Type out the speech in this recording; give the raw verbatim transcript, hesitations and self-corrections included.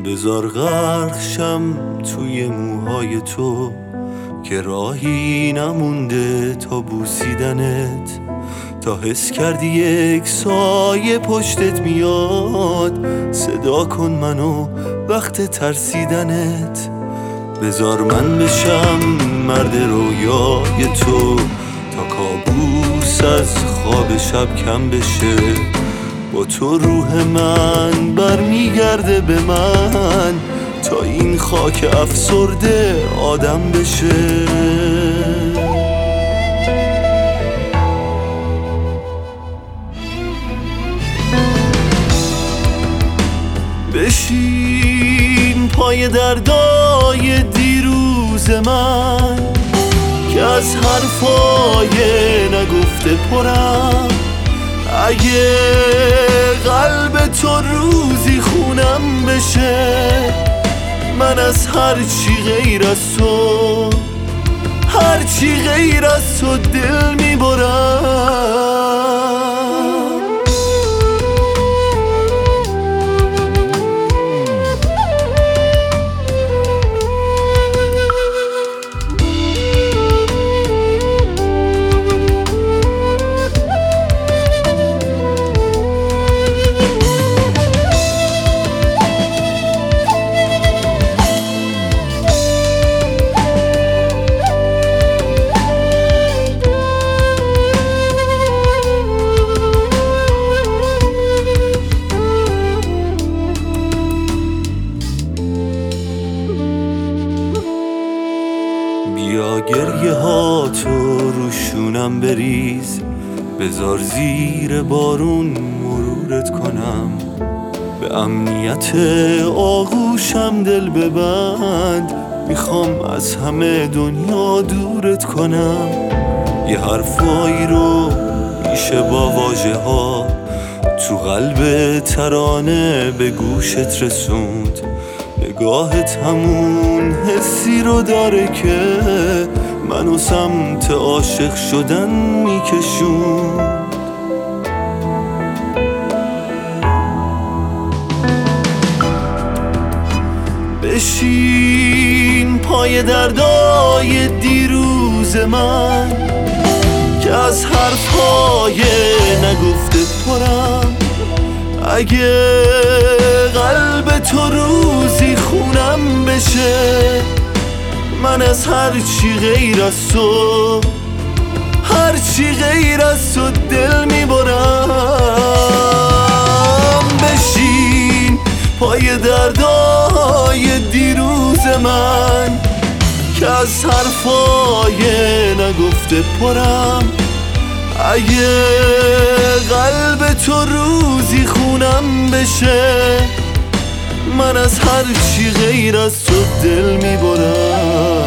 بذار غرق شم توی موهای تو که راهی نمونده تا بوسیدنت، تا حس کردی یک سایه پشتت میاد. صدا کن منو وقت ترسیدنت، بذار من بشم مرد رویای تو تا کابوس از خواب شب کم بشه. با تو روح من برمیگرده به من تا این خاک افسرده آدم بشه. بشین پای دردای دیروز من که از حرفای نگفته پرم. اگه قلب تو روزی خونم بشه، من از هر چی غیر از تو، هر چی غیر از تو دل میبرم. بیا گریه ها تو روشونم بریز، بذار زیر بارون مرورت کنم. به امنیت آغوشم دل ببند، میخوام از همه دنیا دورت کنم. یه حرفایی رو میشه با واژه ها تو قلب ترانه به گوشت رسوند. نگاهت همون حسی رو داره که منو سمت عاشق شدن میکشون. بشین پای دردای دیروز من که از حرفای نگفته پرم. اگه قلب تو روزی خونم بشه، من از هر چی غیر از تو، هر چی غیر از تو دل میبرم. بشین پای دردای دیروز من که از حرفای نگفته پرم. اگه قلب تو روزی خونم بشه، من از هر چی غیر از تو دل میبرم.